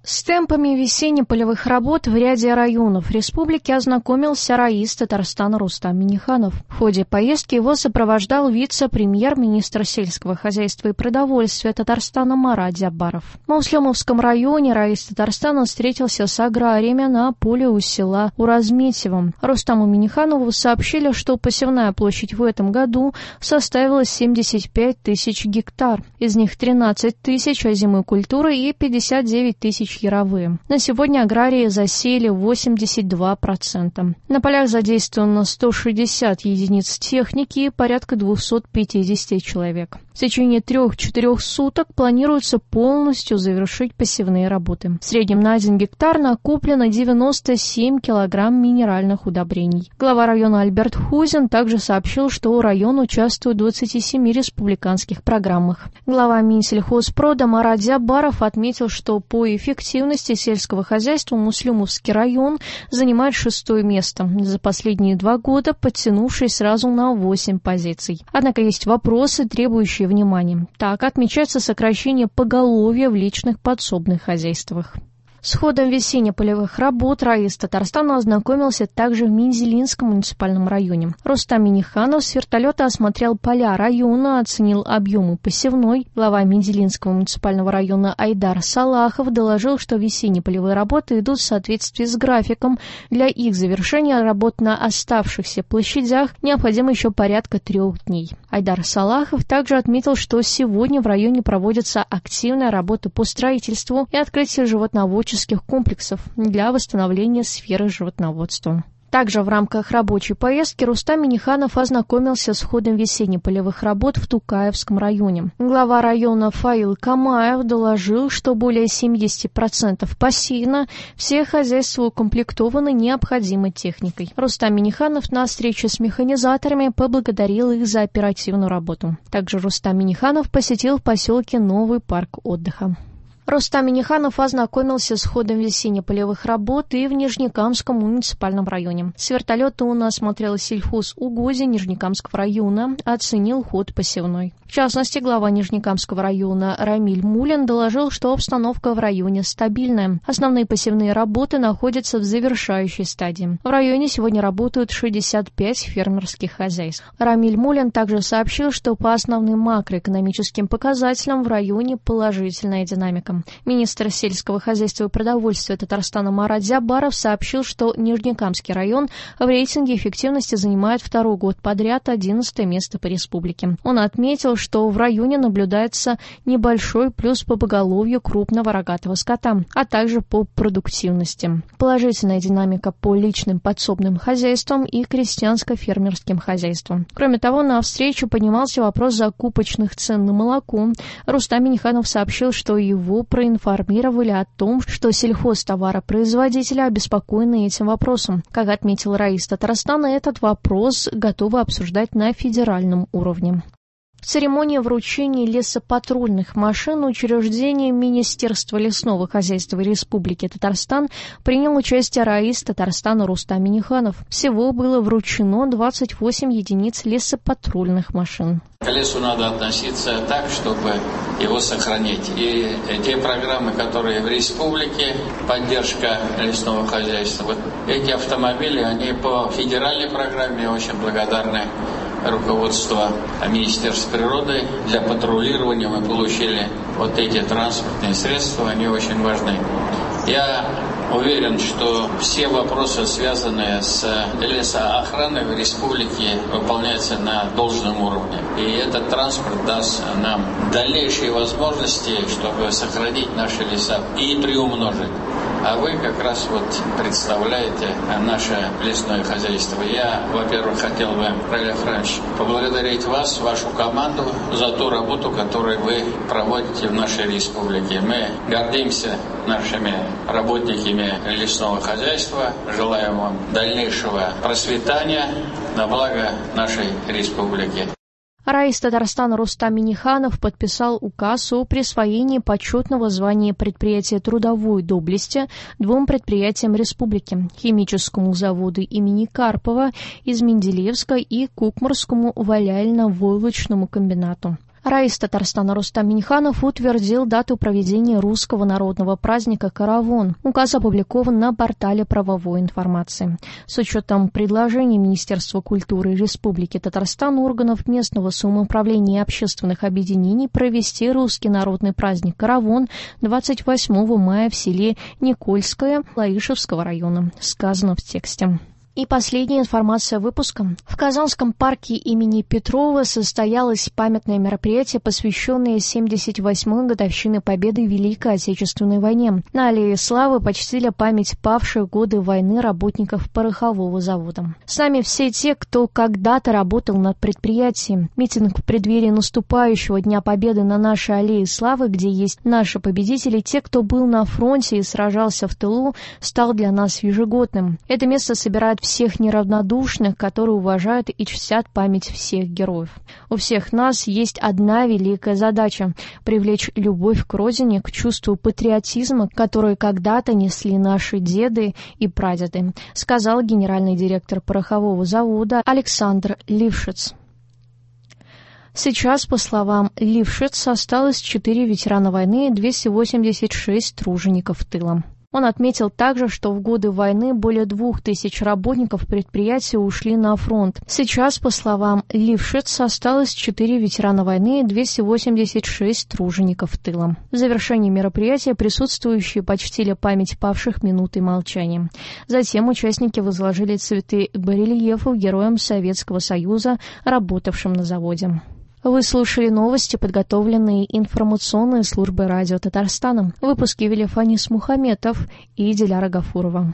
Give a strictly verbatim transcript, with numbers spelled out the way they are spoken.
С темпами весенне-полевых работ в ряде районов республики ознакомился раис Татарстана Рустам Минниханов. В ходе поездки его сопровождал вице-премьер-министр сельского хозяйства и продовольствия Татарстана Марат Джабаров. В Муслюмовском районе раис Татарстана встретился с аграриями на поле у села Уразметьево. Рустаму Минниханову сообщили, что посевная площадь в этом году составила семьдесят пять тысяч гектар. Из них тринадцать тысяч озимой культуры и пятьдесят девять тысяч яровые. На сегодня аграрии засеяли восемьдесят два процента. На полях задействовано сто шестьдесят единиц техники и порядка двести пятьдесят человек. В течение трех-четырех суток планируется полностью завершить посевные работы. В среднем на один гектар накоплено девяносто семь килограмм минеральных удобрений. Глава района Альберт Хузин также сообщил, что район участвует в двадцати семи республиканских программах. Глава Минсельхозпрода Марат Джабаров отметил, что по эффективности сельского хозяйства Муслюмовский район занимает шестое место, за последние два года подтянувшись сразу на восемь позиций. Однако есть вопросы, требующие внимания. Так отмечается сокращение поголовья в личных подсобных хозяйствах. С ходом весенне-полевых работ раис Татарстана ознакомился также в Мензелинском муниципальном районе. Рустам Минниханов с вертолета осмотрел поля района, оценил объемы посевной. Глава Мензелинского муниципального района Айдар Салахов доложил, что весенне-полевые работы идут в соответствии с графиком. Для их завершения работ на оставшихся площадях необходимо еще порядка трех дней. Айдар Салахов также отметил, что сегодня в районе проводится активная работа по строительству и открытию животноводческих комплексов для восстановления сферы животноводства. Также в рамках рабочей поездки Рустам Минниханов ознакомился с ходом весенне-полевых работ в Тукаевском районе. Глава района Фаил Камаев доложил, что более семьдесят процентов посеяно, все хозяйства укомплектованы необходимой техникой. Рустам Минниханов на встрече с механизаторами поблагодарил их за оперативную работу. Также Рустам Минниханов посетил в поселке Новый парк отдыха. Рустам Минниханов ознакомился с ходом весенне-полевых работ и в Нижнекамском муниципальном районе. С вертолета он осмотрел сельхозугодья Нижнекамского района, оценил ход посевной. В частности, глава Нижнекамского района Рамиль Мулин доложил, что обстановка в районе стабильная. Основные посевные работы находятся в завершающей стадии. В районе сегодня работают шестьдесят пять фермерских хозяйств. Рамиль Мулин также сообщил, что по основным макроэкономическим показателям в районе положительная динамика. Министр сельского хозяйства и продовольствия Татарстана Марат Джабаров сообщил, что Нижнекамский район в рейтинге эффективности занимает второй год подряд одиннадцатое место по республике. Он отметил, что в районе наблюдается небольшой плюс по поголовью крупного рогатого скота, а также по продуктивности. Положительная динамика по личным подсобным хозяйствам и крестьянско-фермерским хозяйствам. Кроме того, на встречу поднимался вопрос закупочных цен на молоко. Рустам Минниханов сообщил, что его проинформировали о том, что сельхозтоваропроизводители обеспокоены этим вопросом. Как отметил раис Татарстана, этот вопрос готовы обсуждать на федеральном уровне. В церемонии вручения лесопатрульных машин учреждения Министерства лесного хозяйства Республики Татарстан принял участие раис Татарстана Рустам Минниханов. Всего было вручено двадцать восемь единиц лесопатрульных машин. К лесу надо относиться так, чтобы его сохранить. И те программы, которые в республике, поддержка лесного хозяйства, вот эти автомобили, они по федеральной программе очень благодарны руководство Министерства природы. Для патрулирования мы получили вот эти транспортные средства, они очень важны. Я уверен, что все вопросы, связанные с лесоохраной в республике, выполняются на должном уровне. И этот транспорт даст нам дальнейшие возможности, чтобы сохранить наши леса и приумножить. А вы как раз вот представляете наше лесное хозяйство. Я, во-первых, хотел бы, Рафаэль Ефремович, поблагодарить вас, вашу команду за ту работу, которую вы проводите в нашей республике. Мы гордимся нашими работниками лесного хозяйства. Желаем вам дальнейшего процветания на благо нашей республики. Раис Татарстана Рустам Минниханов подписал указ о присвоении почетного звания предприятия трудовой доблести двум предприятиям республики – химическому заводу имени Карпова из Менделеевска и Кукмурскому валяльно-войлочному комбинату. Раис Татарстана Рустам Минниханов утвердил дату проведения русского народного праздника «Каравон». Указ опубликован на портале правовой информации. С учетом предложений Министерства культуры Республики Татарстан, органов местного самоуправления и общественных объединений провести русский народный праздник «Каравон» двадцать восьмого мая в селе Никольское Лаишевского района, сказано в тексте. И последняя информация выпуска. В Казанском парке имени Петрова состоялось памятное мероприятие, посвященное семьдесят восьмой годовщине победы в Великой Отечественной войне. На Аллее Славы почтили память павших в годы войны работников порохового завода. С нами все те, кто когда-то работал над предприятием. Митинг в преддверии наступающего Дня Победы на нашей Аллее Славы, где есть наши победители, те, кто был на фронте и сражался в тылу, стал для нас ежегодным. Это место собирает всех неравнодушных, которые уважают и чтят память всех героев. У всех нас есть одна великая задача – привлечь любовь к родине, к чувству патриотизма, которое когда-то несли наши деды и прадеды, сказал генеральный директор порохового завода Александр Лившиц. Сейчас, по словам Лившица, осталось четыре ветерана войны и двести восемьдесят шесть тружеников тыла. Он отметил также, что в годы войны более двух тысяч работников предприятия ушли на фронт. Сейчас, по словам Лившица, осталось четыре ветерана войны и двести восемьдесят шесть тружеников тыла. В завершении мероприятия присутствующие почтили память павших минутой молчания. Затем участники возложили цветы к барельефу героям Советского Союза, работавшим на заводе. Вы слушали новости, подготовленные информационной службой радио Татарстана. В выпуске вели Фанис Мухаметов и Диляра Гафурова.